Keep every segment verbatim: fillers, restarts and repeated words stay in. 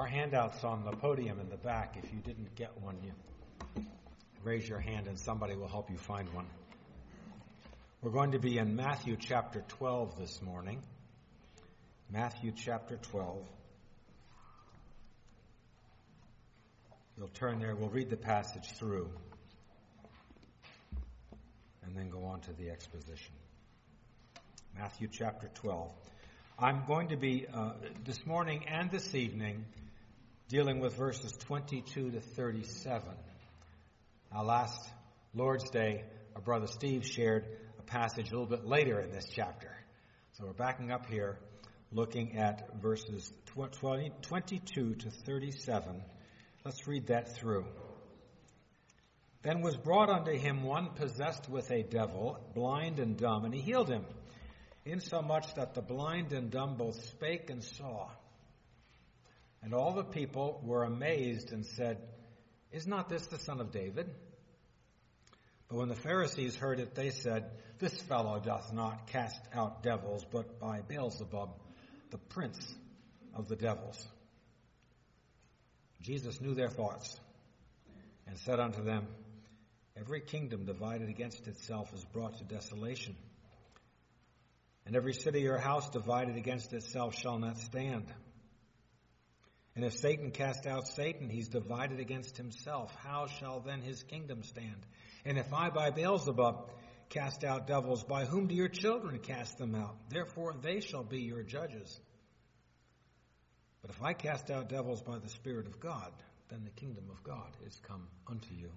Our handout's on the podium in the back. If you didn't get one, you raise your hand and somebody will help you find one. We're going to be in Matthew chapter twelve this morning. Matthew chapter twelve. You'll turn there. We'll read the passage through and then go on to the exposition. Matthew chapter twelve. I'm going to be uh, this morning and this evening dealing with verses twenty-two to thirty-seven. Now, last Lord's Day, our brother Steve shared a passage a little bit later in this chapter. So we're backing up here, looking at verses twenty, twenty-two to thirty-seven. Let's read that through. Then was brought unto him one possessed with a devil, blind and dumb, and he healed him, insomuch that the blind and dumb both spake and saw. And all the people were amazed and said, Is not this the son of David? But when the Pharisees heard it, they said, This fellow doth not cast out devils, but by Beelzebub, the prince of the devils. Jesus knew their thoughts, and said unto them, Every kingdom divided against itself is brought to desolation, and every city or house divided against itself shall not stand. And if Satan cast out Satan, he's divided against himself. How shall then his kingdom stand? And if I by Beelzebub cast out devils, by whom do your children cast them out? Therefore they shall be your judges. But if I cast out devils by the Spirit of God, then the kingdom of God is come unto you.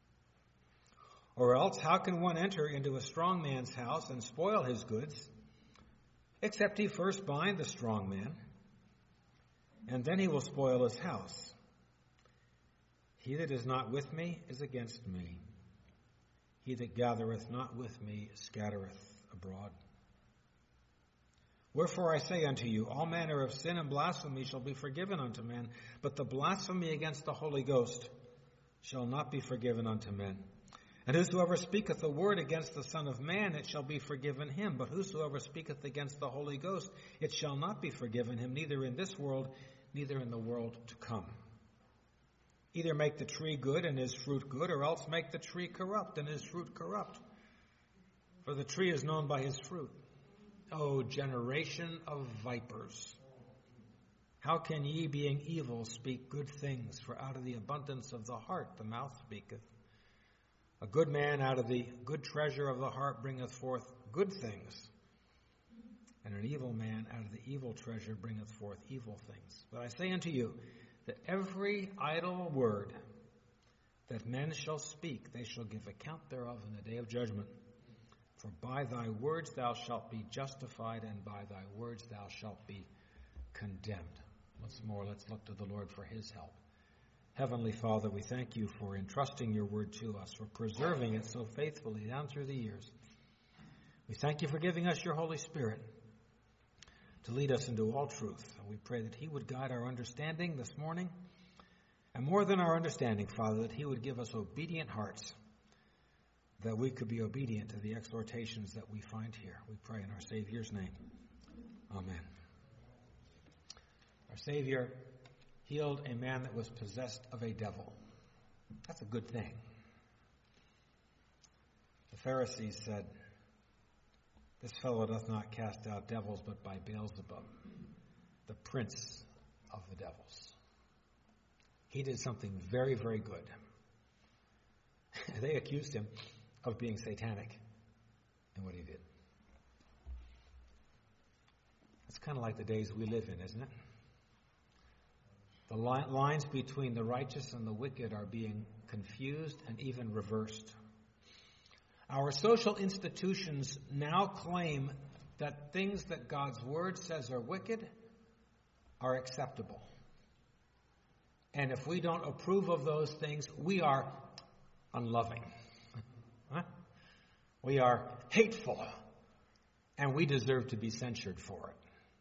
Or else, how can one enter into a strong man's house and spoil his goods, except he first bind the strong man, and then he will spoil his house? He that is not with me is against me. He that gathereth not with me scattereth abroad. Wherefore I say unto you, all manner of sin and blasphemy shall be forgiven unto men, but the blasphemy against the Holy Ghost shall not be forgiven unto men. And whosoever speaketh a word against the Son of Man, it shall be forgiven him. But whosoever speaketh against the Holy Ghost, it shall not be forgiven him, neither in this world, neither in the world to come. Either make the tree good and his fruit good, or else make the tree corrupt and his fruit corrupt. For the tree is known by his fruit. O generation of vipers, how can ye, being evil, speak good things? For out of the abundance of the heart the mouth speaketh. A good man out of the good treasure of the heart bringeth forth good things, and an evil man out of the evil treasure bringeth forth evil things. But I say unto you, that every idle word that men shall speak, they shall give account thereof in the day of judgment. For by thy words thou shalt be justified, and by thy words thou shalt be condemned. Once more, let's look to the Lord for his help. Heavenly Father, we thank you for entrusting your word to us, for preserving it so faithfully down through the years. We thank you for giving us your Holy Spirit to lead us into all truth. And we pray that he would guide our understanding this morning, and more than our understanding, Father, that he would give us obedient hearts, that we could be obedient to the exhortations that we find here. We pray in our Savior's name. Amen. Our Savior healed a man that was possessed of a devil. That's a good thing. The Pharisees said, This fellow doth not cast out devils, but by Beelzebub, the prince of the devils. He did something very, very good. They accused him of being satanic in what he did. It's kind of like the days we live in, isn't it? The li- lines between the righteous and the wicked are being confused and even reversed. Our social institutions now claim that things that God's word says are wicked are acceptable. And if we don't approve of those things, we are unloving. Huh? We are hateful, and we deserve to be censured for it.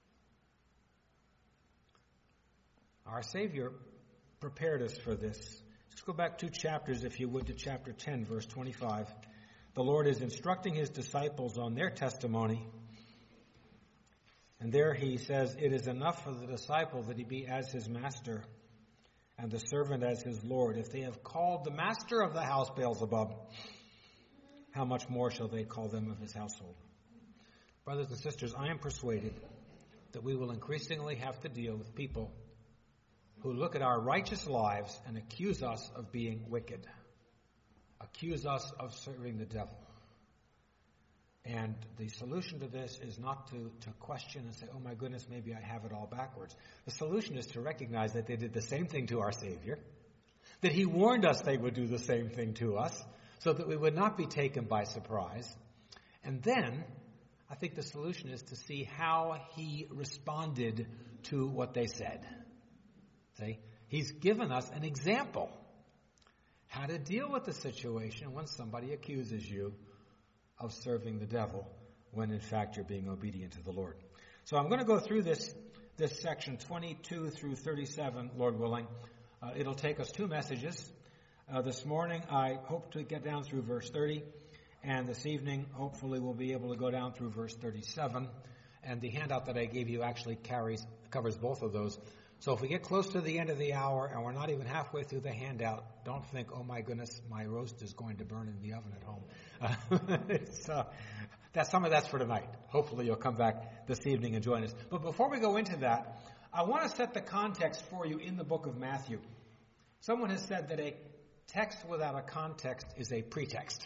Our Savior prepared us for this. Just go back two chapters, if you would, to chapter ten, verse twenty-five. The Lord is instructing his disciples on their testimony. And there he says, it is enough for the disciple that he be as his master and the servant as his Lord. If they have called the master of the house Beelzebub, how much more shall they call them of his household? Brothers and sisters, I am persuaded that we will increasingly have to deal with people who look at our righteous lives and accuse us of being wicked, accuse us of serving the devil. And the solution to this is not to, to question and say, oh my goodness, maybe I have it all backwards. The solution is to recognize that they did the same thing to our Savior, that he warned us they would do the same thing to us, so that we would not be taken by surprise. And then, I think the solution is to see how he responded to what they said. See? He's given us an example how to deal with the situation when somebody accuses you of serving the devil when in fact you're being obedient to the Lord. So I'm going to go through this this section twenty-two through thirty-seven, Lord willing. Uh, it'll take us two messages. Uh, this morning I hope to get down through verse thirty, and this evening hopefully we'll be able to go down through verse thirty-seven. And the handout that I gave you actually carries covers both of those. So if we get close to the end of the hour and we're not even halfway through the handout, don't think, oh my goodness, my roast is going to burn in the oven at home. Uh, it's, uh, that's, some of that's for tonight. Hopefully you'll come back this evening and join us. But before we go into that, I want to set the context for you in the book of Matthew. Someone has said that a text without a context is a pretext.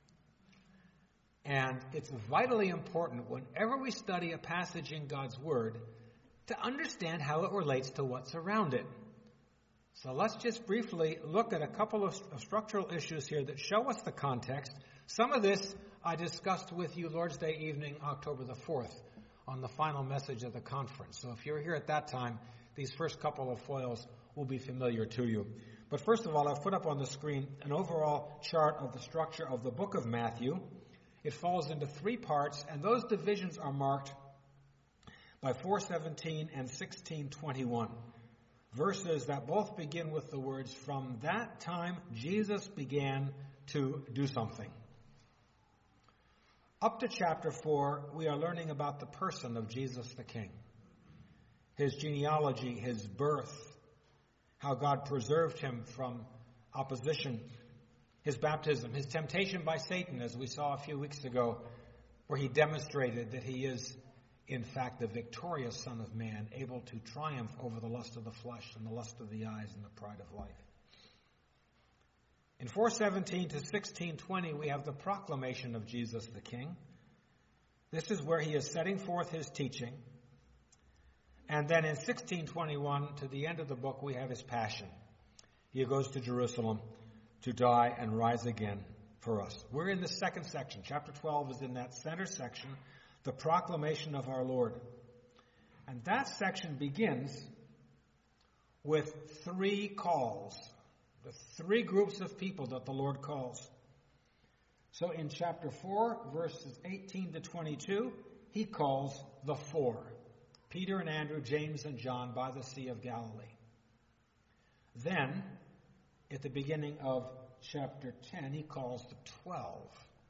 And it's vitally important whenever we study a passage in God's Word to understand how it relates to what's around it. So let's just briefly look at a couple of structural issues here that show us the context. Some of this I discussed with you Lord's Day evening, October the fourth, on the final message of the conference. So if you're here at that time, these first couple of foils will be familiar to you. But first of all, I've put up on the screen an overall chart of the structure of the book of Matthew. It falls into three parts, and those divisions are marked by four seventeen and sixteen twenty-one, verses that both begin with the words, from that time Jesus began to do something. Up to chapter four, we are learning about the person of Jesus the King, his genealogy, his birth, how God preserved him from opposition, his baptism, his temptation by Satan, as we saw a few weeks ago, where he demonstrated that he is in fact the victorious Son of Man, able to triumph over the lust of the flesh and the lust of the eyes and the pride of life. In four seventeen to sixteen twenty, we have the proclamation of Jesus the King. This is where he is setting forth his teaching. And then in sixteen twenty-one, to the end of the book, we have his passion. He goes to Jerusalem to die and rise again for us. We're in the second section. Chapter twelve is in that center section, the proclamation of our Lord. And that section begins with three calls, the three groups of people that the Lord calls. So in chapter four, verses eighteen to twenty-two, he calls the four, Peter and Andrew, James and John, by the Sea of Galilee. Then, at the beginning of chapter ten, he calls the twelve.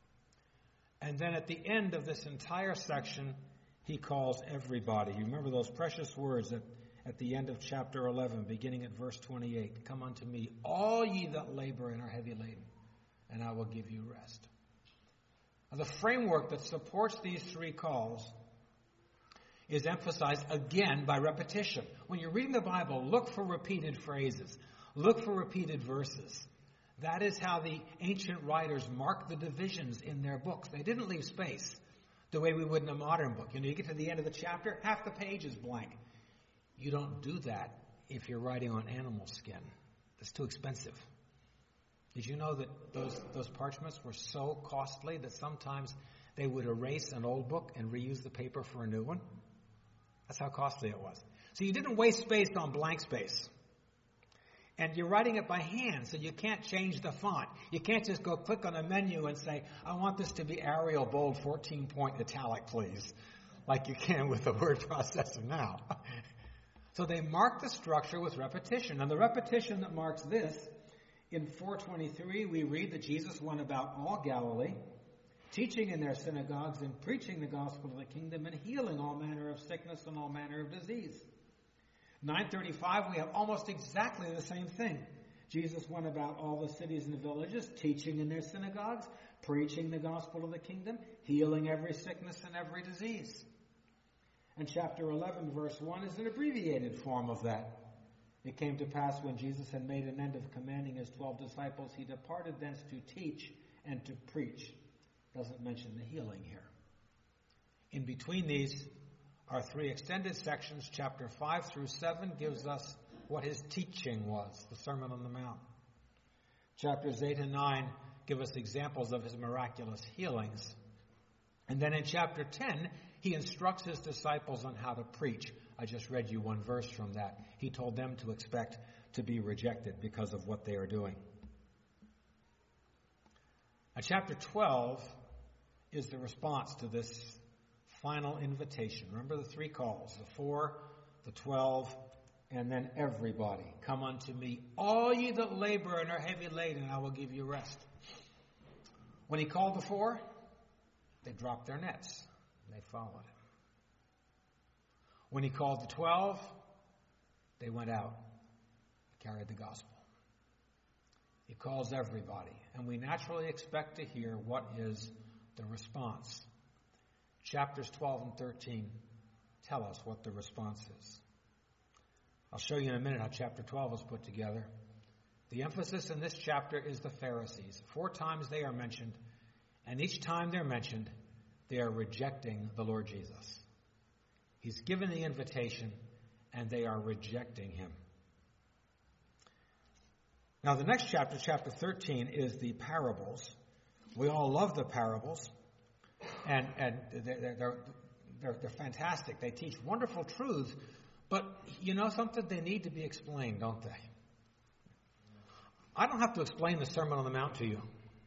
And then at the end of this entire section, he calls everybody. You remember those precious words at, at the end of chapter eleven, beginning at verse twenty-eight. Come unto me, all ye that labor and are heavy laden, and I will give you rest. Now, the framework that supports these three calls is emphasized again by repetition. When you're reading the Bible, look for repeated phrases. Look for repeated verses. That is how the ancient writers marked the divisions in their books. They didn't leave space the way we would in a modern book. You know, you get to the end of the chapter, half the page is blank. You don't do that if you're writing on animal skin. It's too expensive. Did you know that those, those parchments were so costly that sometimes they would erase an old book and reuse the paper for a new one? That's how costly it was. So you didn't waste space on blank space. And you're writing it by hand, so you can't change the font. You can't just go click on a menu and say, I want this to be Arial bold fourteen-point italic, please, like you can with the word processor now. So they mark the structure with repetition. And the repetition that marks this, in four twenty-three, we read that Jesus went about all Galilee, teaching in their synagogues and preaching the gospel of the kingdom and healing all manner of sickness and all manner of disease. nine thirty-five, we have almost exactly the same thing. Jesus went about all the cities and villages, teaching in their synagogues, preaching the gospel of the kingdom, healing every sickness and every disease. And chapter eleven, verse one is an abbreviated form of that. It came to pass when Jesus had made an end of commanding his twelve disciples, he departed thence to teach and to preach. Doesn't mention the healing here. In between these are three extended sections. Chapter five through seven gives us what his teaching was, the Sermon on the Mount. Chapters eight and nine give us examples of his miraculous healings. And then in chapter ten, he instructs his disciples on how to preach. I just read you one verse from that. He told them to expect to be rejected because of what they are doing. Now, chapter twelve is the response to this final invitation. Remember the three calls, the four, the twelve, and then everybody. Come unto me, all ye that labor and are heavy laden, and I will give you rest. When he called the four, they dropped their nets. They followed him. When he called the twelve, they went out, carried the gospel. He calls everybody, and we naturally expect to hear what is the response. Chapters twelve and thirteen tell us what the response is. I'll show you in a minute how chapter twelve is put together. The emphasis in this chapter is the Pharisees. Four times they are mentioned, and each time they're mentioned, they are rejecting the Lord Jesus. He's given the invitation, and they are rejecting him. Now, the next chapter, chapter thirteen, is the parables. We all love the parables, and, and they're, they're, they're, they're fantastic. They teach wonderful truths, but you know something? They need to be explained, don't they? I don't have to explain the Sermon on the Mount to you.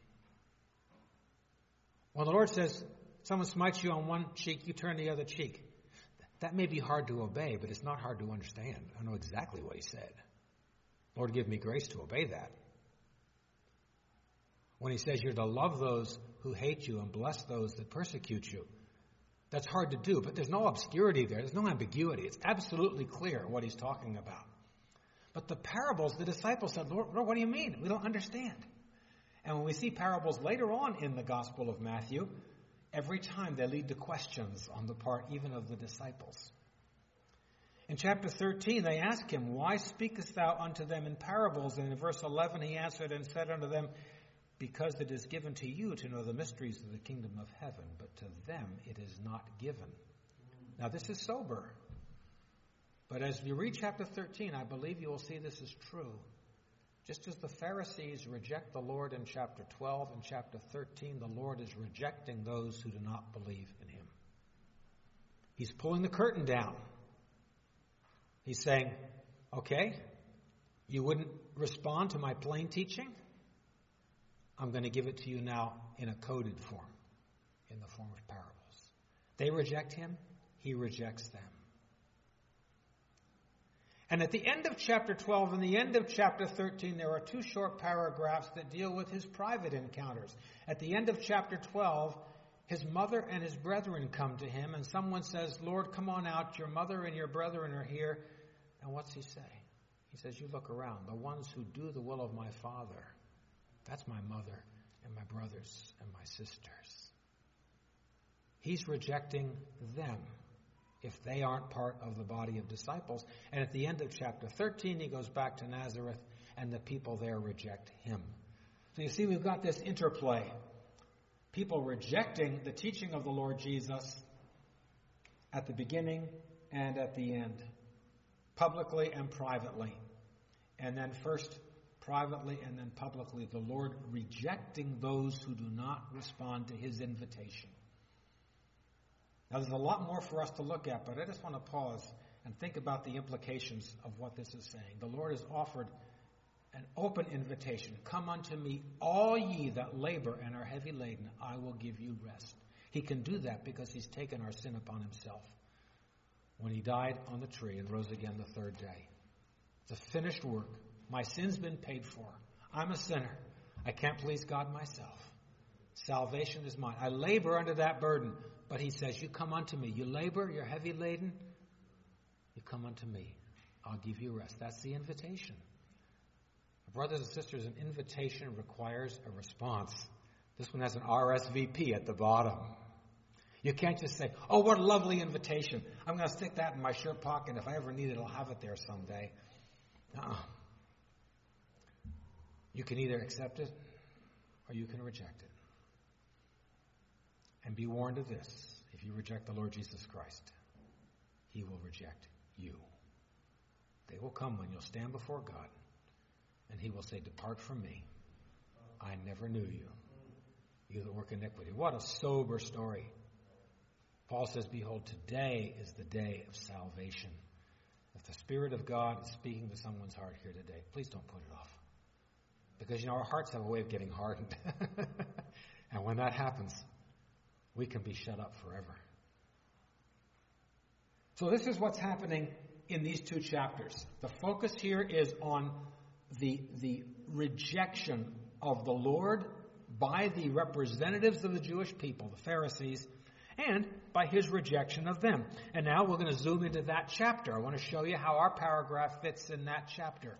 When the Lord says, someone smites you on one cheek, you turn the other cheek. That may be hard to obey, but it's not hard to understand. I know exactly what he said. Lord, give me grace to obey that. When he says you're to love those who hate you and bless those that persecute you, that's hard to do, but there's no obscurity there. There's no ambiguity. It's absolutely clear what he's talking about. But the parables, the disciples said, Lord, Lord, what do you mean? We don't understand. And when we see parables later on in the Gospel of Matthew, every time they lead to questions on the part even of the disciples. In chapter thirteen, they ask him, why speakest thou unto them in parables? And in verse eleven, he answered and said unto them, because it is given to you to know the mysteries of the kingdom of heaven, but to them it is not given. Now this is sober. But as you read chapter thirteen, I believe you will see this is true. Just as the Pharisees reject the Lord in chapter twelve and chapter thirteen, the Lord is rejecting those who do not believe in him. He's pulling the curtain down. He's saying, okay, you wouldn't respond to my plain teaching? I'm going to give it to you now in a coded form, in the form of parables. They reject him, he rejects them. And at the end of chapter twelve and the end of chapter thirteen, there are two short paragraphs that deal with his private encounters. At the end of chapter twelve, his mother and his brethren come to him, and someone says, Lord, come on out, your mother and your brethren are here. And what's he say? He says, you look around, the ones who do the will of my Father. That's my mother and my brothers and my sisters. He's rejecting them if they aren't part of the body of disciples. And at the end of chapter thirteen, he goes back to Nazareth, and the people there reject him. So you see, we've got this interplay. People rejecting the teaching of the Lord Jesus at the beginning and at the end, publicly and privately. And then first privately and then publicly, the Lord rejecting those who do not respond to his invitation. Now, there's a lot more for us to look at, but I just want to pause and think about the implications of what this is saying. The Lord has offered an open invitation. Come unto me, all ye that labor and are heavy laden, I will give you rest. He can do that because he's taken our sin upon himself when he died on the tree and rose again the third day. It's a finished work. My sin's been paid for. I'm a sinner. I can't please God myself. Salvation is mine. I labor under that burden. But he says, you come unto me. You labor, you're heavy laden. You come unto me. I'll give you rest. That's the invitation. Brothers and sisters, an invitation requires a response. This one has an R S V P at the bottom. You can't just say, oh, what a lovely invitation. I'm going to stick that in my shirt pocket. If I ever need it, I'll have it there someday. Uh-uh. You can either accept it or you can reject it. And be warned of this. If you reject the Lord Jesus Christ, he will reject you. They will come when you'll stand before God, and he will say, depart from me. I never knew you. You that work iniquity. What a sober story. Paul says, behold, today is the day of salvation. If the Spirit of God is speaking to someone's heart here today, please don't put it off. Because, you know, our hearts have a way of getting hardened. And when that happens, we can be shut up forever. So this is what's happening in these two chapters. The focus here is on the, the rejection of the Lord by the representatives of the Jewish people, the Pharisees, and by his rejection of them. And now we're going to zoom into that chapter. I want to show you how our paragraph fits in that chapter.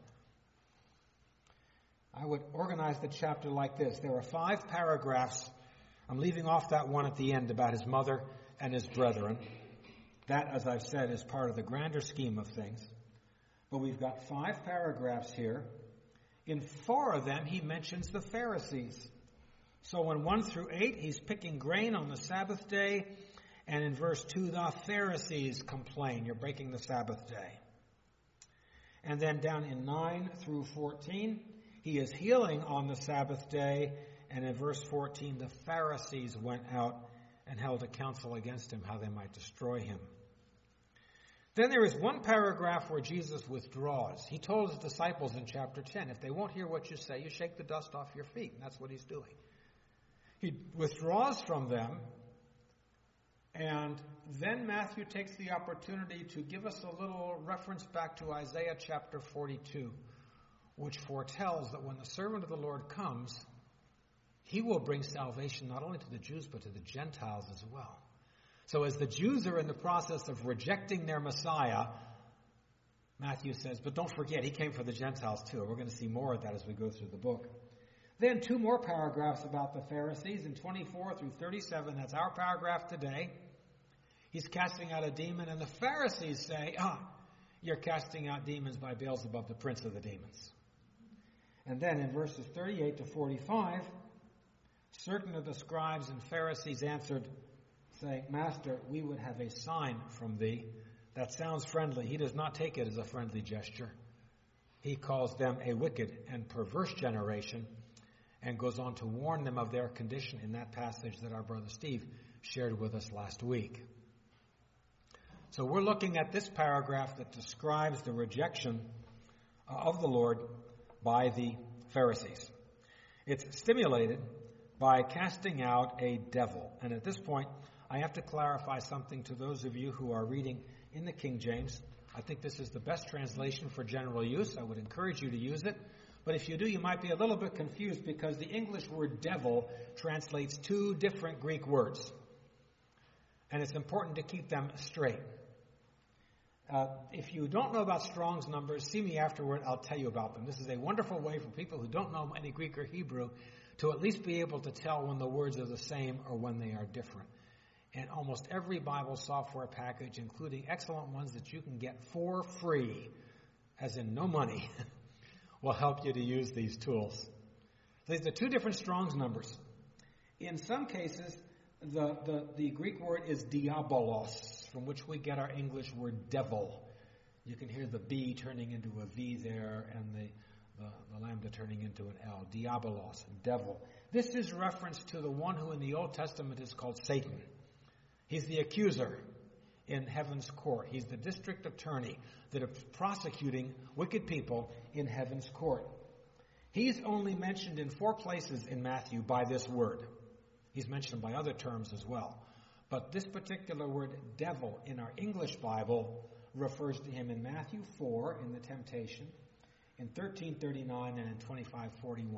I would organize the chapter like this. There are five paragraphs. I'm leaving off that one at the end about his mother and his brethren. That, as I've said, is part of the grander scheme of things. But we've got five paragraphs here. In four of them, he mentions the Pharisees. So in one through eight, he's picking grain on the Sabbath day. And in verse two, the Pharisees complain. You're breaking the Sabbath day. And then down in nine through fourteen, he is healing on the Sabbath day. And in verse fourteen, the Pharisees went out and held a council against him, how they might destroy him. Then there is one paragraph where Jesus withdraws. He told his disciples in chapter ten, if they won't hear what you say, you shake the dust off your feet. And that's what he's doing. He withdraws from them, and then Matthew takes the opportunity to give us a little reference back to Isaiah chapter forty-two, which foretells that when the servant of the Lord comes, he will bring salvation not only to the Jews, but to the Gentiles as well. So as the Jews are in the process of rejecting their Messiah, Matthew says, but don't forget, he came for the Gentiles too. We're going to see more of that as we go through the book. Then two more paragraphs about the Pharisees in twenty-four through thirty-seven. That's our paragraph today. He's casting out a demon, and the Pharisees say, ah, you're casting out demons by Beelzebub, the prince of the demons. And then in verses thirty-eight to forty-five, certain of the scribes and Pharisees answered, saying, Master, we would have a sign from thee. That sounds friendly. He does not take it as a friendly gesture. He calls them a wicked and perverse generation and goes on to warn them of their condition in that passage that our brother Steve shared with us last week. So we're looking at this paragraph that describes the rejection of the Lord by the Pharisees. It's stimulated by casting out a devil. And at this point, I have to clarify something to those of you who are reading in the King James. I think this is the best translation for general use. I would encourage you to use it. But if you do, you might be a little bit confused because the English word devil translates two different Greek words. And it's important to keep them straight. Uh, if you don't know about Strong's numbers, see me afterward. I'll tell you about them. This is a wonderful way for people who don't know any Greek or Hebrew to at least be able to tell when the words are the same or when they are different. And almost every Bible software package, including excellent ones that you can get for free, as in no money, will help you to use these tools. These are two different Strong's numbers. In some cases, the, the, the Greek word is diabolos, from which we get our English word devil. You can hear the B turning into a V there and the, the, the lambda turning into an L. Diabolos, devil. This is reference to the one who in the Old Testament is called Satan. He's the accuser in heaven's court. He's the district attorney that is prosecuting wicked people in heaven's court. He's only mentioned in four places in Matthew by this word. He's mentioned by other terms as well. But this particular word, devil, in our English Bible refers to him in Matthew four in the temptation, in thirteen thirty-nine, and in twenty-five forty-one.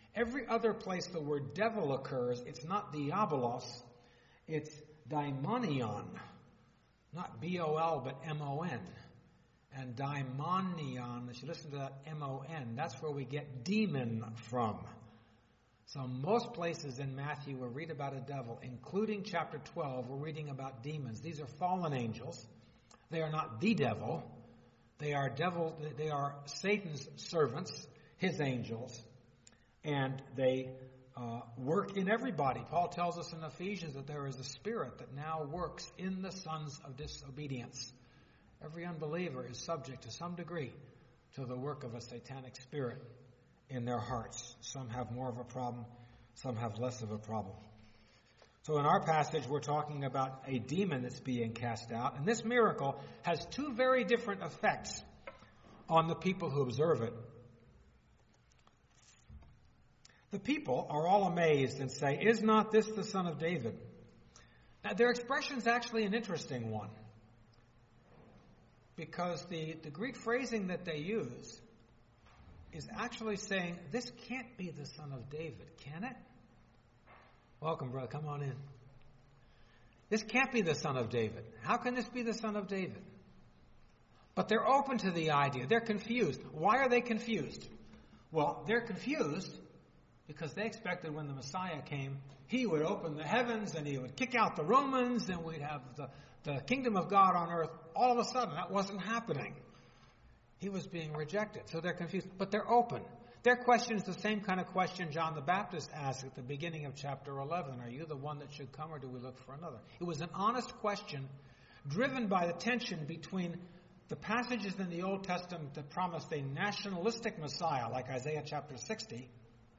Every other place the word devil occurs, it's not diabolos, it's daimonion. Not B O L, but M O N. And daimonion, if you listen to that M O N, that's where we get demon from. So most places in Matthew we read about a devil, including chapter twelve, we're reading about demons. These are fallen angels. They are not the devil. They are devil. They are Satan's servants, his angels, and they uh, work in everybody. Paul tells us in Ephesians that there is a spirit that now works in the sons of disobedience. Every unbeliever is subject to some degree to the work of a satanic spirit in their hearts. Some have more of a problem, some have less of a problem. So in our passage, we're talking about a demon that's being cast out, and this miracle has two very different effects on the people who observe it. The people are all amazed and say, "Is not this the son of David?" Now, their expression is actually an interesting one, because the, the Greek phrasing that they use is actually saying, this can't be the son of David, can it? Welcome, brother. Come on in. This can't be the son of David. How can this be the son of David? But they're open to the idea. They're confused. Why are they confused? Well, they're confused because they expected when the Messiah came, he would open the heavens and he would kick out the Romans and we'd have the, the kingdom of God on earth. All of a sudden, that wasn't happening. He was being rejected. So they're confused, but they're open. Their question is the same kind of question John the Baptist asked at the beginning of chapter eleven. Are you the one that should come, or do we look for another? It was an honest question driven by the tension between the passages in the Old Testament that promised a nationalistic Messiah, like Isaiah chapter sixty,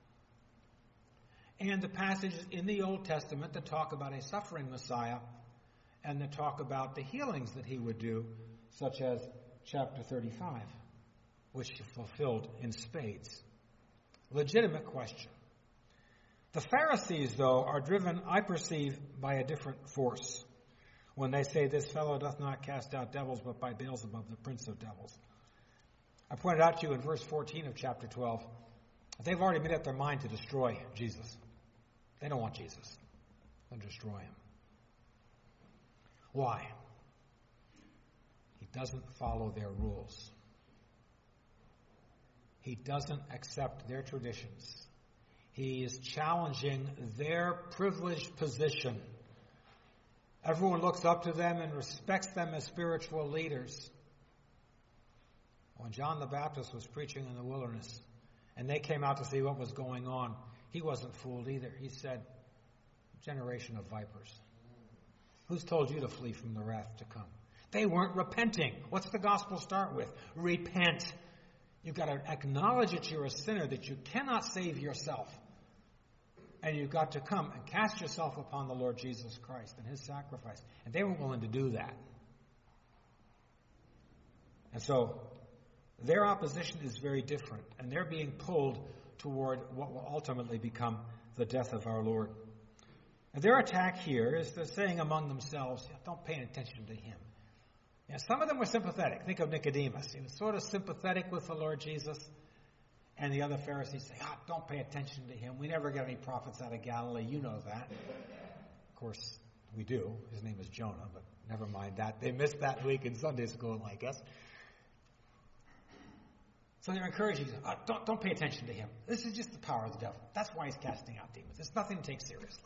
and the passages in the Old Testament that talk about a suffering Messiah and that talk about the healings that he would do, such as chapter thirty-five, which he fulfilled in spades. Legitimate question. The Pharisees, though, are driven, I perceive, by a different force when they say, this fellow doth not cast out devils, but by Beelzebub, the prince of devils. I pointed out to you in verse fourteen of chapter twelve, they've already made up their mind to destroy Jesus. They don't want Jesus. They'll destroy him. Why? He doesn't follow their rules. He doesn't accept their traditions. He is challenging their privileged position. Everyone looks up to them and respects them as spiritual leaders. When John the Baptist was preaching in the wilderness and they came out to see what was going on, he wasn't fooled either. He said, generation of vipers. Who's told you to flee from the wrath to come? They weren't repenting. What's the gospel start with? Repent. You've got to acknowledge that you're a sinner, that you cannot save yourself. And you've got to come and cast yourself upon the Lord Jesus Christ and his sacrifice. And they were willing to do that. And so their opposition is very different. And they're being pulled toward what will ultimately become the death of our Lord. And their attack here is they're saying among themselves, don't pay attention to him. Yeah, some of them were sympathetic. Think of Nicodemus. He was sort of sympathetic with the Lord Jesus. And the other Pharisees say, ah, don't pay attention to him. We never get any prophets out of Galilee. You know that. Of course, we do. His name is Jonah, but never mind that. They missed that week in Sunday school, I guess. So they're encouraging you, oh, don't, don't pay attention to him. This is just the power of the devil. That's why he's casting out demons. It's nothing to take seriously.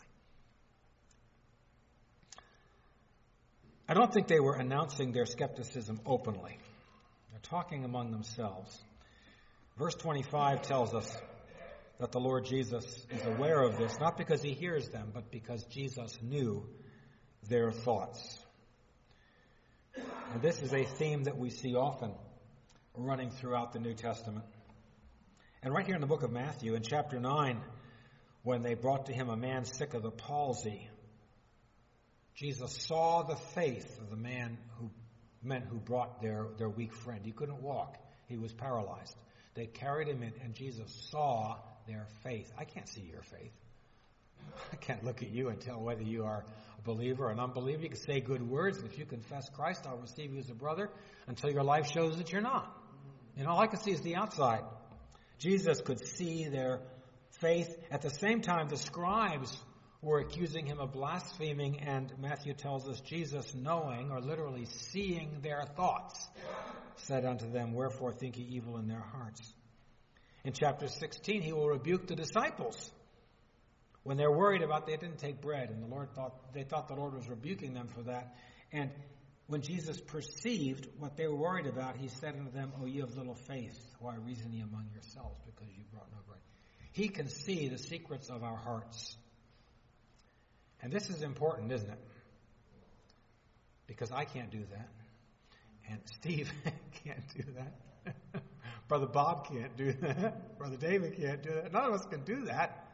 I don't think they were announcing their skepticism openly. They're talking among themselves. Verse twenty-five tells us that the Lord Jesus is aware of this, not because he hears them, but because Jesus knew their thoughts. And this is a theme that we see often running throughout the New Testament. And right here in the book of Matthew, in chapter nine, when they brought to him a man sick of the palsy, Jesus saw the faith of the man who men who brought their, their weak friend. He couldn't walk. He was paralyzed. They carried him in, and Jesus saw their faith. I can't see your faith. I can't look at you and tell whether you are a believer or an unbeliever. You can say good words, and if you confess Christ, I'll receive you as a brother until your life shows that you're not. And all I can see is the outside. Jesus could see their faith. At the same time, the scribes were accusing him of blaspheming, and Matthew tells us Jesus, knowing, or literally seeing their thoughts, said unto them, Wherefore think ye evil in their hearts? In chapter sixteen, he will rebuke the disciples when they're worried about they didn't take bread, and the Lord thought they thought the Lord was rebuking them for that. And when Jesus perceived what they were worried about, he said unto them, O ye of little faith, why reason ye among yourselves, because you brought no bread? He can see the secrets of our hearts. And this is important, isn't it? Because I can't do that. And Steve can't do that. Brother Bob can't do that. Brother David can't do that. None of us can do that.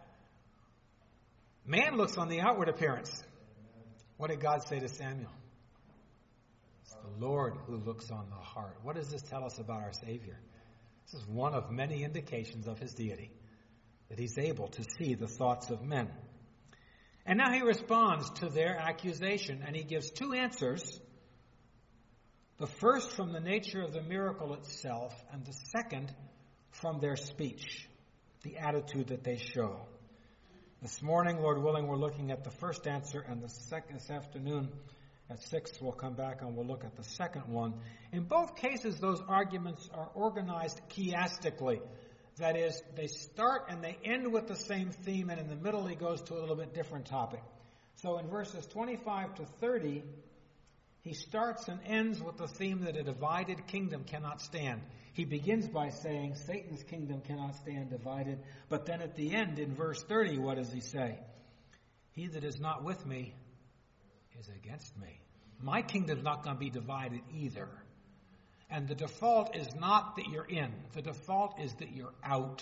Man looks on the outward appearance. What did God say to Samuel? It's the Lord who looks on the heart. What does this tell us about our Savior? This is one of many indications of his deity, that he's able to see the thoughts of men. And now he responds to their accusation, and he gives two answers. The first from the nature of the miracle itself, and the second from their speech, the attitude that they show. This morning, Lord willing, we're looking at the first answer, and the second, this afternoon at six we'll come back and we'll look at the second one. In both cases, those arguments are organized chiastically. That is, they start and they end with the same theme, and in the middle he goes to a little bit different topic. So in verses twenty-five to thirty, he starts and ends with the theme that a divided kingdom cannot stand. He begins by saying Satan's kingdom cannot stand divided, but then at the end, in verse thirty, what does he say? He that is not with me is against me. My kingdom's not going to be divided either. And the default is not that you're in. The default is that you're out.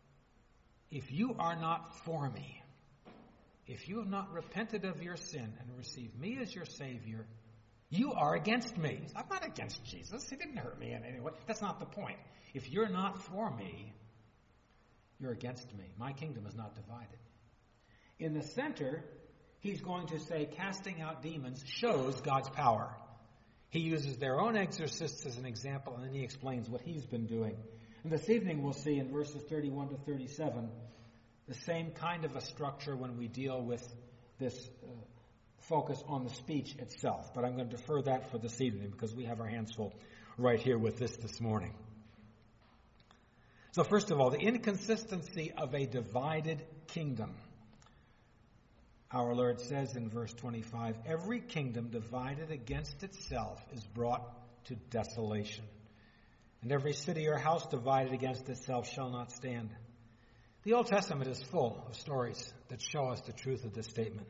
If you are not for me, if you have not repented of your sin and received me as your Savior, you are against me. I'm not against Jesus. He didn't hurt me in any way. That's not the point. If you're not for me, you're against me. My kingdom is not divided. In the center, he's going to say casting out demons shows God's power. He uses their own exorcists as an example, and then he explains what he's been doing. And this evening we'll see in verses thirty-one to thirty-seven the same kind of a structure when we deal with this uh, focus on the speech itself. But I'm going to defer that for this evening because we have our hands full right here with this this morning. So first of all, the inconsistency of a divided kingdom. Our Lord says in verse twenty-five, every kingdom divided against itself is brought to desolation, and every city or house divided against itself shall not stand. The Old Testament is full of stories that show us the truth of this statement.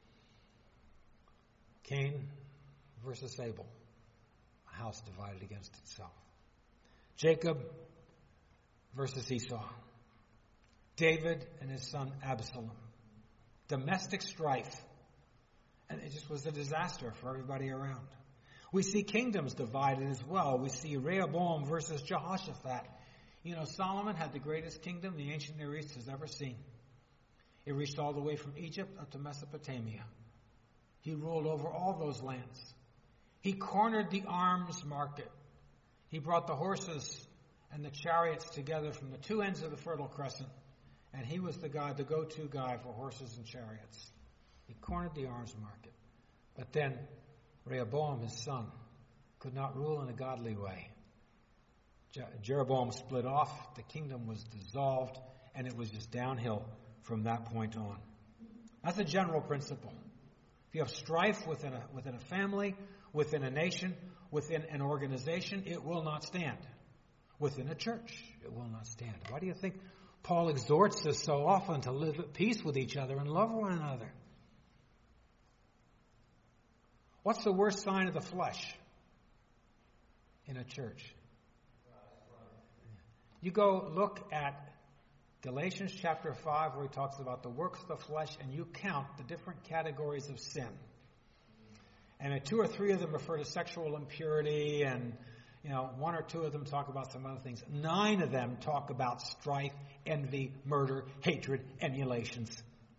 Cain versus Abel, a house divided against itself. Jacob versus Esau. David and his son Absalom. Domestic strife. And it just was a disaster for everybody around. We see kingdoms divided as well. We see Rehoboam versus Jehoshaphat. You know, Solomon had the greatest kingdom the ancient Near East has ever seen. It reached all the way from Egypt up to Mesopotamia. He ruled over all those lands. He cornered the arms market. He brought the horses and the chariots together from the two ends of the Fertile Crescent. And he was the guy, the go-to guy for horses and chariots. He cornered the arms market. But then Rehoboam, his son, could not rule in a godly way. Je- Jeroboam split off, the kingdom was dissolved, and it was just downhill from that point on. That's a general principle. If you have strife within a, within a family, within a nation, within an organization, it will not stand. Within a church, it will not stand. Why do you think Paul exhorts us so often to live at peace with each other and love one another? What's the worst sign of the flesh in a church? You go look at Galatians chapter five, where he talks about the works of the flesh, and you count the different categories of sin. And two or three of them refer to sexual impurity, and you know, one or two of them talk about some other things. Nine of them talk about strife, envy, murder, hatred, emulations.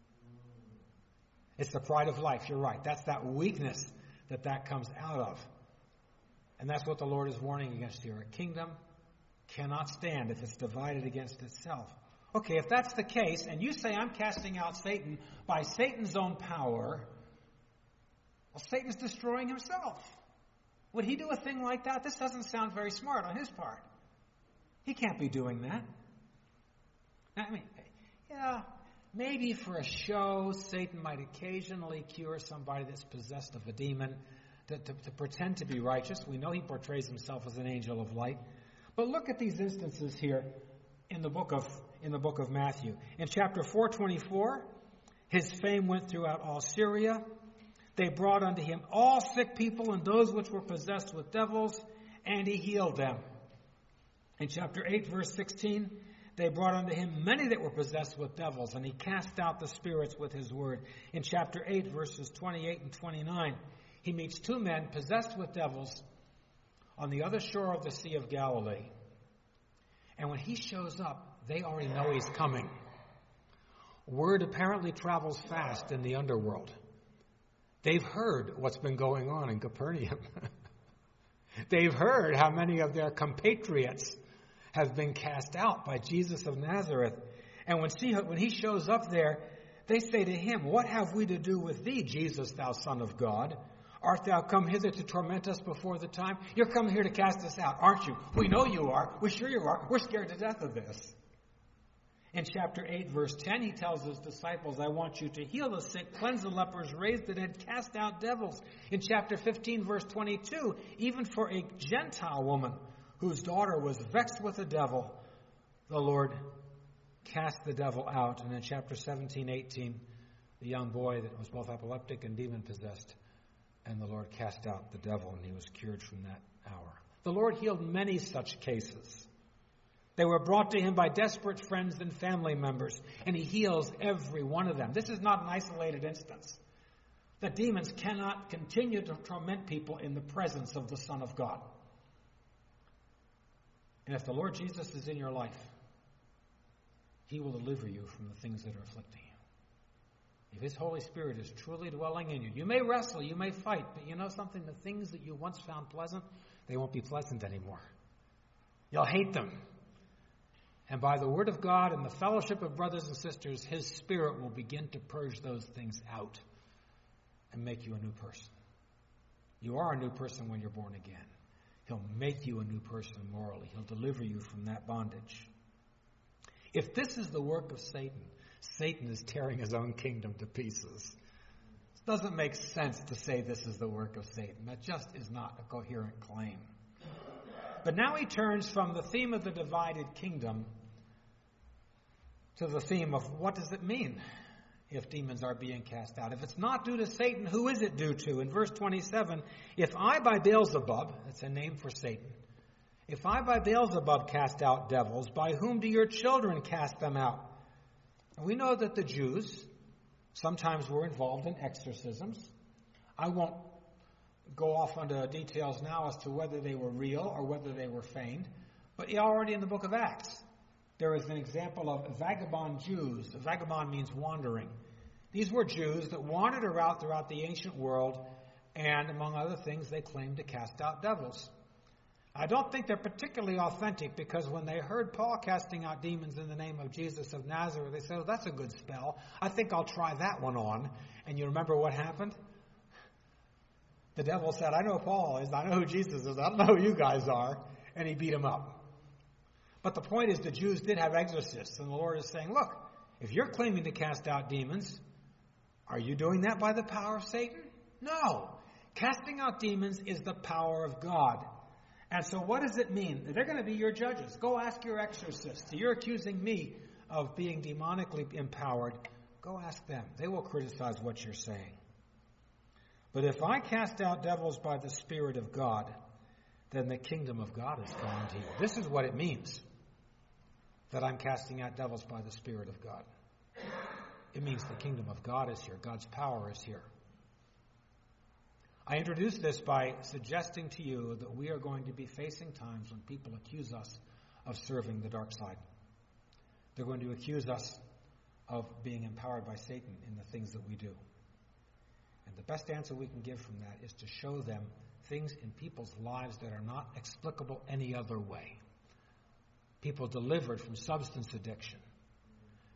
It's the pride of life. You're right. That's that weakness that that comes out of. And that's what the Lord is warning against here. A kingdom cannot stand if it's divided against itself. Okay, if that's the case, and you say I'm casting out Satan by Satan's own power, well, Satan's destroying himself. Would he do a thing like that? This doesn't sound very smart on his part. He can't be doing that. I mean, yeah, maybe for a show, Satan might occasionally cure somebody that's possessed of a demon to, to, to pretend to be righteous. We know he portrays himself as an angel of light. But look at these instances here in the book of in the book of Matthew. In chapter four twenty-four, his fame went throughout all Syria. They brought unto him all sick people and those which were possessed with devils, and he healed them. In chapter eight, verse sixteen, they brought unto him many that were possessed with devils, and he cast out the spirits with his word. In chapter eight, verses twenty-eight and twenty-nine, he meets two men possessed with devils on the other shore of the Sea of Galilee. And when he shows up, they already know he's coming. Word apparently travels fast in the underworld. They've heard what's been going on in Capernaum. They've heard how many of their compatriots have been cast out by Jesus of Nazareth. And when, see, when he shows up there, they say to him, "What have we to do with thee, Jesus, thou Son of God? Art thou come hither to torment us before the time? You're coming here to cast us out, aren't you? We know you are. We're sure you are. We're scared to death of this." In chapter eight, verse ten, he tells his disciples, "I want you to heal the sick, cleanse the lepers, raise the dead, cast out devils." In chapter fifteen, verse twenty-two, even for a Gentile woman whose daughter was vexed with the devil, the Lord cast the devil out. And in chapter seventeen, eighteen, the young boy that was both epileptic and demon-possessed, and the Lord cast out the devil, and he was cured from that hour. The Lord healed many such cases. They were brought to him by desperate friends and family members, and he heals every one of them. This is not an isolated instance. The demons cannot continue to torment people in the presence of the Son of God. And if the Lord Jesus is in your life, he will deliver you from the things that are afflicting you. If his Holy Spirit is truly dwelling in you, you may wrestle, you may fight, but you know something? The things that you once found pleasant, they won't be pleasant anymore. You'll hate them. And by the word of God and the fellowship of brothers and sisters, his Spirit will begin to purge those things out and make you a new person. You are a new person when you're born again. He'll make you a new person morally. He'll deliver you from that bondage. If this is the work of Satan, Satan is tearing his own kingdom to pieces. It doesn't make sense to say this is the work of Satan. That just is not a coherent claim. But now he turns from the theme of the divided kingdom to the theme of what does it mean if demons are being cast out? If it's not due to Satan, who is it due to? In verse twenty-seven, if I by Beelzebub, that's a name for Satan, if I by Beelzebub cast out devils, by whom do your children cast them out? And we know that the Jews sometimes were involved in exorcisms. I won't go off into details now as to whether they were real or whether they were feigned, but already in the book of Acts, there is an example of vagabond Jews. Vagabond means wandering. These were Jews that wandered around throughout the ancient world, and among other things, they claimed to cast out devils. I don't think they're particularly authentic, because when they heard Paul casting out demons in the name of Jesus of Nazareth, they said, "Oh, that's a good spell. I think I'll try that one on." And you remember what happened? The devil said, "I know who Paul is. I know who Jesus is. I don't know who you guys are." And he beat him up. But the point is, the Jews did have exorcists. And the Lord is saying, look, if you're claiming to cast out demons, are you doing that by the power of Satan? No. Casting out demons is the power of God. And so what does it mean? They're going to be your judges. Go ask your exorcists. You're accusing me of being demonically empowered. Go ask them. They will criticize what you're saying. But if I cast out devils by the Spirit of God, then the kingdom of God is coming to you. This is what it means that I'm casting out devils by the Spirit of God. It means the kingdom of God is here. God's power is here. I introduced this by suggesting to you that we are going to be facing times when people accuse us of serving the dark side. They're going to accuse us of being empowered by Satan in the things that we do. And the best answer we can give from that is to show them things in people's lives that are not explicable any other way. People delivered from substance addiction,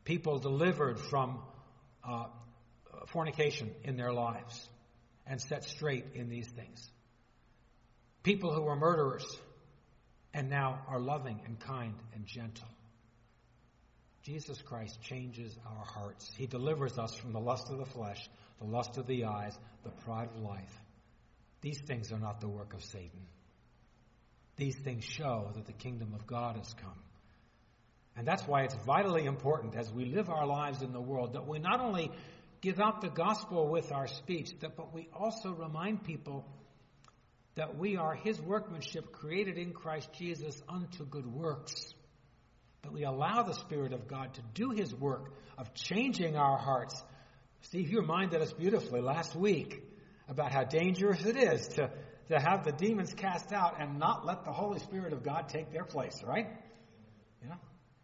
People delivered from uh, fornication in their lives and set straight in these things. People who were murderers and now are loving and kind and gentle. Jesus Christ changes our hearts. He delivers us from the lust of the flesh, the lust of the eyes, the pride of life. These things are not the work of Satan. These things show that the kingdom of God has come. And that's why it's vitally important as we live our lives in the world that we not only give out the gospel with our speech, but we also remind people that we are his workmanship created in Christ Jesus unto good works. That we allow the Spirit of God to do his work of changing our hearts. Steve, you reminded us beautifully last week about how dangerous it is to, to have the demons cast out and not let the Holy Spirit of God take their place, right? Yeah.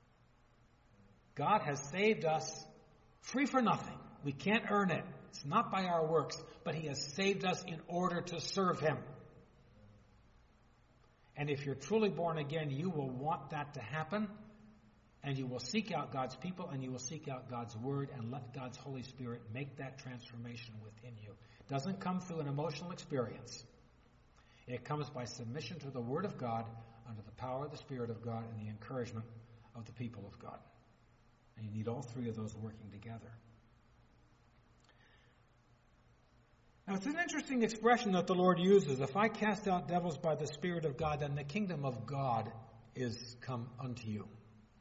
God has saved us free for nothing. We can't earn it. It's not by our works, but he has saved us in order to serve him. And if you're truly born again, you will want that to happen, and you will seek out God's people, and you will seek out God's word, and let God's Holy Spirit make that transformation within you. It doesn't come through an emotional experience. It comes by submission to the word of God under the power of the Spirit of God and the encouragement of the people of God. And you need all three of those working together. Now, it's an interesting expression that the Lord uses. If I cast out devils by the Spirit of God, then the kingdom of God is come unto you.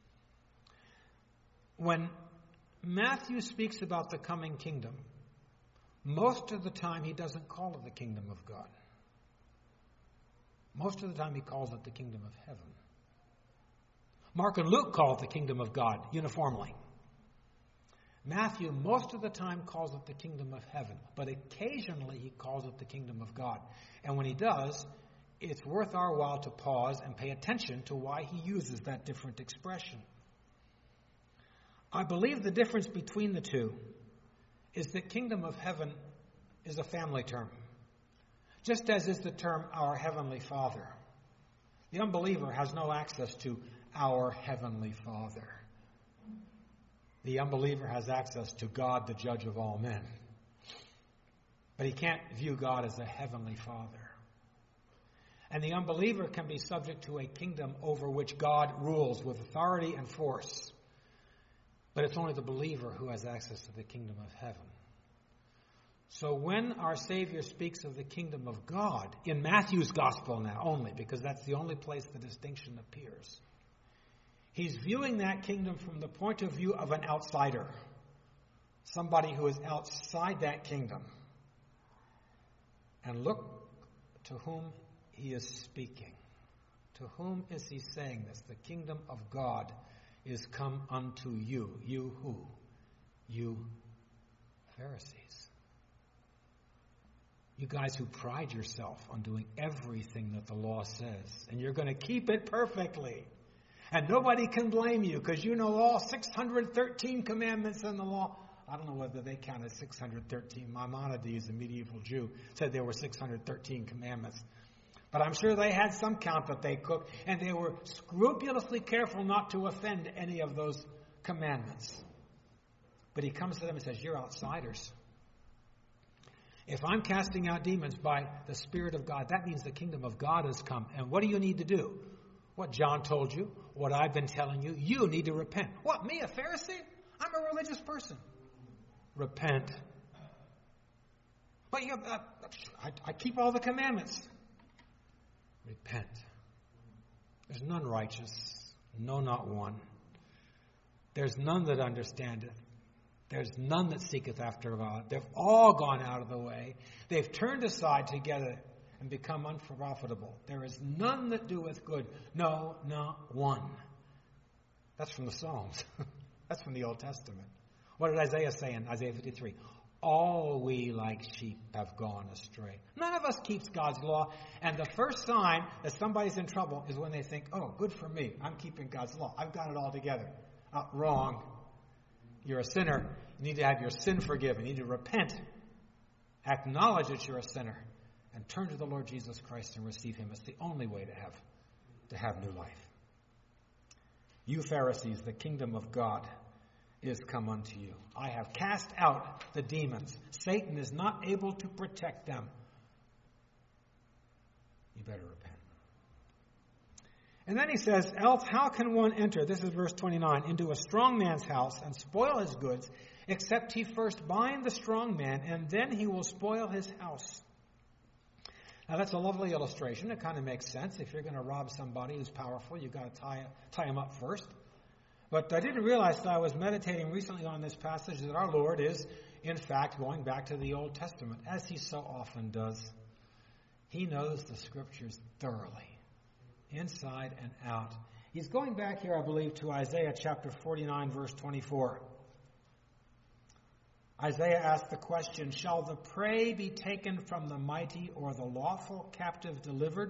When Matthew speaks about the coming kingdom, most of the time he doesn't call it the kingdom of God. Most of the time he calls it the kingdom of heaven. Mark and Luke call it the kingdom of God uniformly. Matthew, most of the time, calls it the kingdom of heaven, but occasionally he calls it the kingdom of God. And when he does, it's worth our while to pause and pay attention to why he uses that different expression. I believe the difference between the two is that kingdom of heaven is a family term, just as is the term our heavenly Father. The unbeliever has no access to our heavenly Father. The unbeliever has access to God, the judge of all men. But he can't view God as a heavenly Father. And the unbeliever can be subject to a kingdom over which God rules with authority and force. But it's only the believer who has access to the kingdom of heaven. So when our Savior speaks of the kingdom of God, in Matthew's gospel now only, because that's the only place the distinction appears, he's viewing that kingdom from the point of view of an outsider, somebody who is outside that kingdom. And look to whom he is speaking. To whom is he saying this? The kingdom of God is come unto you. You who? You Pharisees. You guys who pride yourself on doing everything that the law says, and you're going to keep it perfectly. And nobody can blame you because you know all six hundred thirteen commandments in the law. I don't know whether they counted six hundred thirteen. Maimonides, a medieval Jew, said there were six hundred thirteen commandments. But I'm sure they had some count that they cooked, and they were scrupulously careful not to offend any of those commandments. But he comes to them and says, you're outsiders. If I'm casting out demons by the Spirit of God, that means the kingdom of God has come. And what do you need to do? What John told you, what I've been telling you, you need to repent. What, me, a Pharisee? I'm a religious person. Repent. But you, uh, I, I keep all the commandments. Repent. There's none righteous, no, not one. There's none that understandeth. There's none that seeketh after God. They've all gone out of the way. They've turned aside together and become unprofitable. There is none that doeth good. No, not one. That's from the Psalms. That's from the Old Testament. What did Isaiah say in Isaiah fifty-three? All we like sheep have gone astray. None of us keeps God's law. And the first sign that somebody's in trouble is when they think, oh, good for me. I'm keeping God's law. I've got it all together. Uh, wrong. You're a sinner. You need to have your sin forgiven. You need to repent. Acknowledge that you're a sinner. And turn to the Lord Jesus Christ and receive him. It's the only way to have, to have new life. You Pharisees, the kingdom of God is come unto you. I have cast out the demons. Satan is not able to protect them. You better repent. And then he says, else how can one enter, this is verse twenty-nine, into a strong man's house and spoil his goods, except he first bind the strong man, and then he will spoil his house. Now that's a lovely illustration. It kind of makes sense. If you're going to rob somebody who's powerful, you've got to tie, tie him up first. But I didn't realize that I was meditating recently on this passage that our Lord is, in fact, going back to the Old Testament, as he so often does. He knows the Scriptures thoroughly, inside and out. He's going back here, I believe, to Isaiah chapter forty-nine, verse twenty-four. Isaiah asked the question, shall the prey be taken from the mighty, or the lawful captive delivered?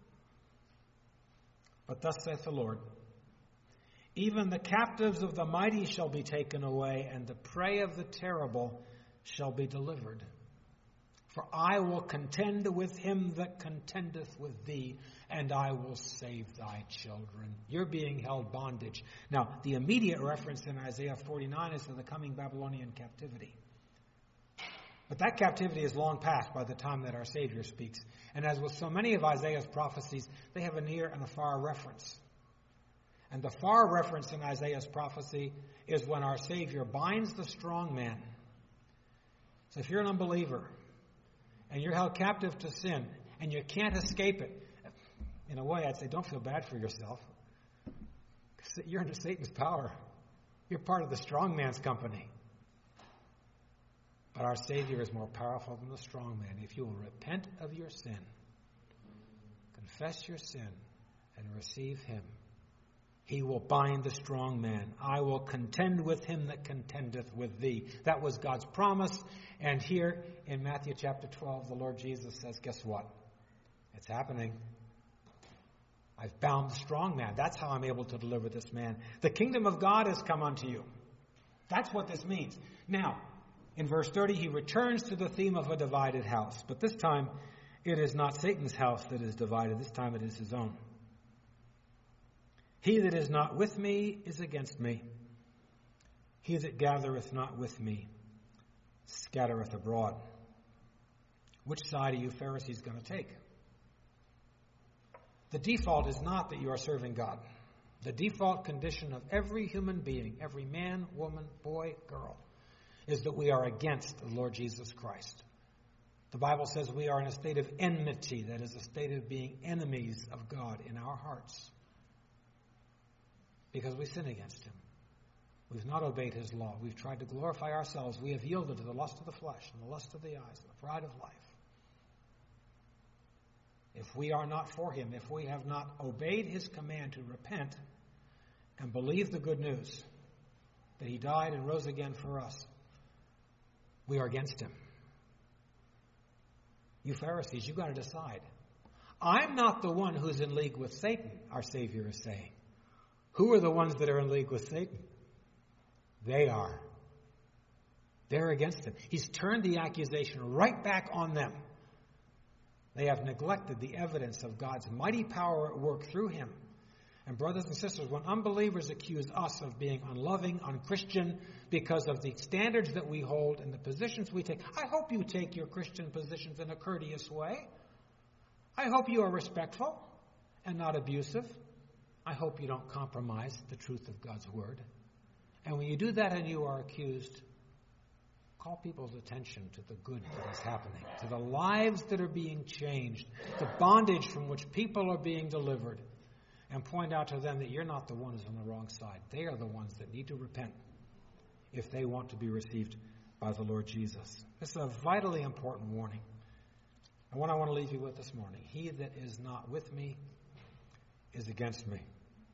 But thus saith the Lord, even the captives of the mighty shall be taken away, and the prey of the terrible shall be delivered. For I will contend with him that contendeth with thee, and I will save thy children. You're being held bondage. Now, the immediate reference in Isaiah forty-nine is to the coming Babylonian captivity. But that captivity is long past by the time that our Savior speaks. And as with so many of Isaiah's prophecies, they have a near and a far reference. And the far reference in Isaiah's prophecy is when our Savior binds the strong man. So if you're an unbeliever and you're held captive to sin and you can't escape it, in a way I'd say don't feel bad for yourself. You're under Satan's power. You're part of the strong man's company. But our Savior is more powerful than the strong man. If you will repent of your sin, confess your sin, and receive him, he will bind the strong man. I will contend with him that contendeth with thee. That was God's promise. And here in Matthew chapter twelve, the Lord Jesus says, guess what? It's happening. I've bound the strong man. That's how I'm able to deliver this man. The kingdom of God has come unto you. That's what this means. Now, in verse thirty, he returns to the theme of a divided house. But this time, it is not Satan's house that is divided. This time it is his own. He that is not with me is against me. He that gathereth not with me scattereth abroad. Which side are you Pharisees going to take? The default is not that you are serving God. The default condition of every human being, every man, woman, boy, girl, is that we are against the Lord Jesus Christ. The Bible says we are in a state of enmity, that is a state of being enemies of God in our hearts. Because we sin against him. We've not obeyed his law. We've tried to glorify ourselves. We have yielded to the lust of the flesh and the lust of the eyes and the pride of life. If we are not for him, if we have not obeyed his command to repent and believe the good news that he died and rose again for us, we are against him. You Pharisees, you've got to decide. I'm not the one who's in league with Satan, our Savior is saying. Who are the ones that are in league with Satan? They are. They're against him. He's turned the accusation right back on them. They have neglected the evidence of God's mighty power at work through him. And brothers and sisters, when unbelievers accuse us of being unloving, unchristian, because of the standards that we hold and the positions we take, I hope you take your Christian positions in a courteous way. I hope you are respectful and not abusive. I hope you don't compromise the truth of God's word. And when you do that and you are accused, call people's attention to the good that is happening, to the lives that are being changed, the bondage from which people are being delivered, and point out to them that you're not the one who's on the wrong side. They are the ones that need to repent if they want to be received by the Lord Jesus. This is a vitally important warning. And what I want to leave you with this morning, he that is not with me is against me.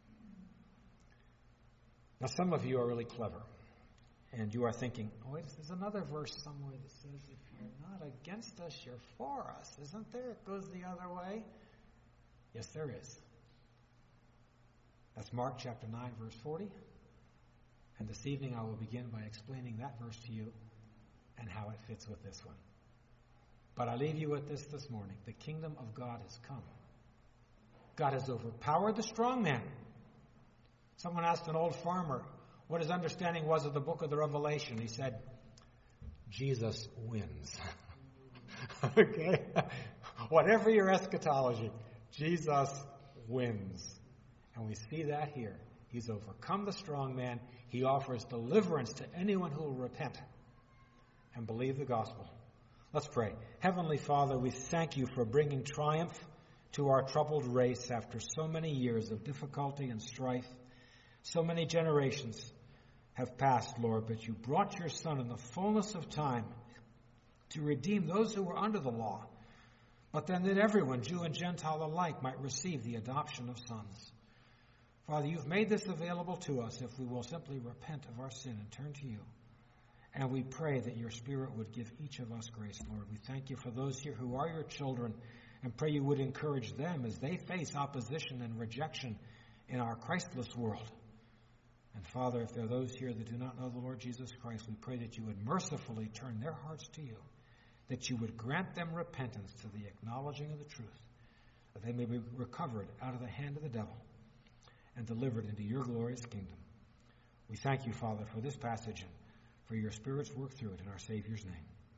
Now, some of you are really clever, and you are thinking, oh, wait, there's another verse somewhere that says, if you're not against us, you're for us. Isn't there? It goes the other way. Yes, there is. That's Mark chapter nine, verse forty. And this evening I will begin by explaining that verse to you and how it fits with this one. But I leave you with this this morning. The kingdom of God has come. God has overpowered the strong man. Someone asked an old farmer, what his understanding was of the book of the Revelation. He said, Jesus wins. Okay? Whatever your eschatology, Jesus wins. And we see that here. He's overcome the strong man. He offers deliverance to anyone who will repent and believe the gospel. Let's pray. Heavenly Father, we thank you for bringing triumph to our troubled race after so many years of difficulty and strife. So many generations have passed, Lord, but you brought your Son in the fullness of time to redeem those who were under the law, but then that everyone, Jew and Gentile alike, might receive the adoption of sons. Father, you've made this available to us if we will simply repent of our sin and turn to you. And we pray that your Spirit would give each of us grace, Lord. We thank you for those here who are your children and pray you would encourage them as they face opposition and rejection in our Christless world. And Father, if there are those here that do not know the Lord Jesus Christ, we pray that you would mercifully turn their hearts to you, that you would grant them repentance to the acknowledging of the truth, that they may be recovered out of the hand of the devil and delivered into your glorious kingdom. We thank you, Father, for this passage and for your Spirit's work through it in our Savior's name.